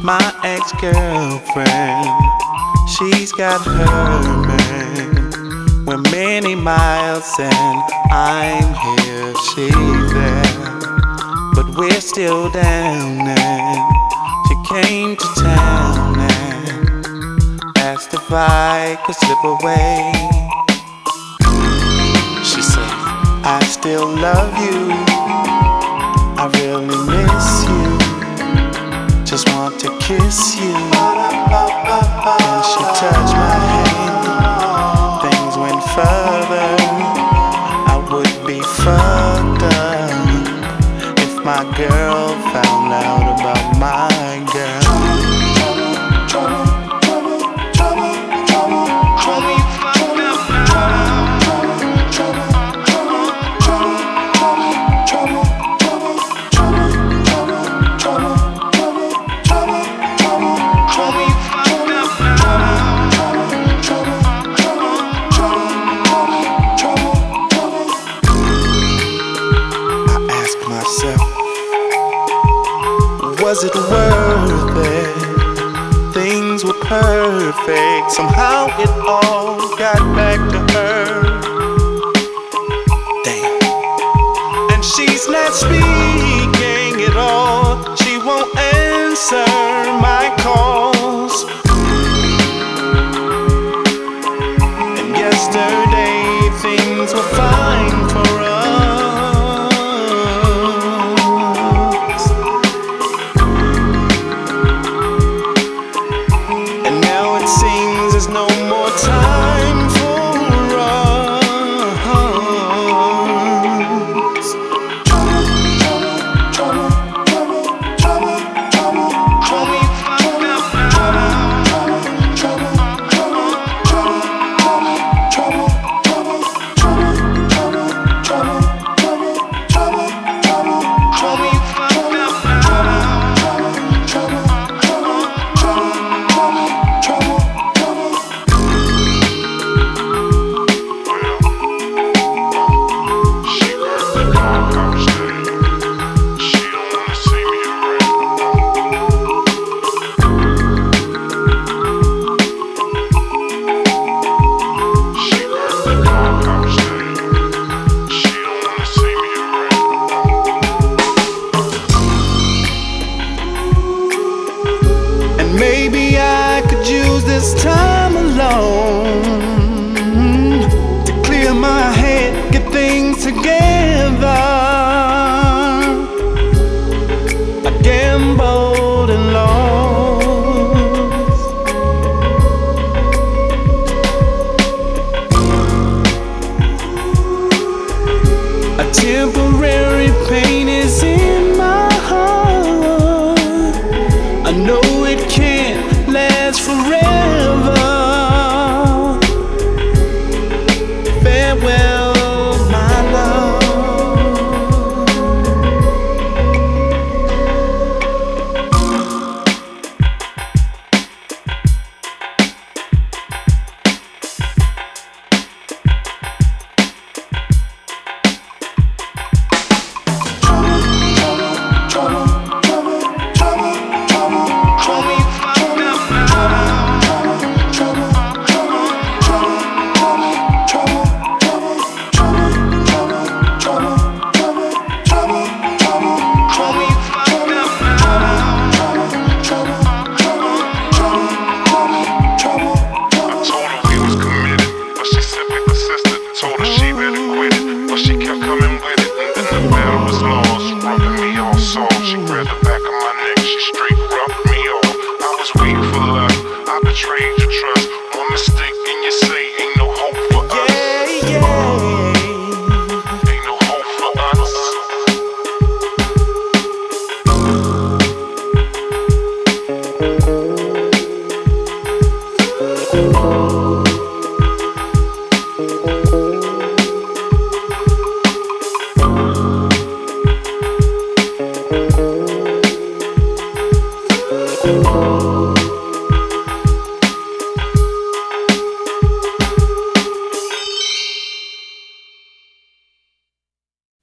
My ex-girlfriend, she's got her man. We're many miles and I'm here, she's there. But we're still down and she came to town and asked if I could slip away. She said, I still love you, I really miss you, just want to kiss you. And she touched my hand, things went further. I would be fucked up if my girl found out about my girl. Was it worth it? Things were perfect. Somehow it all got back to her. Damn. And she's not speaking.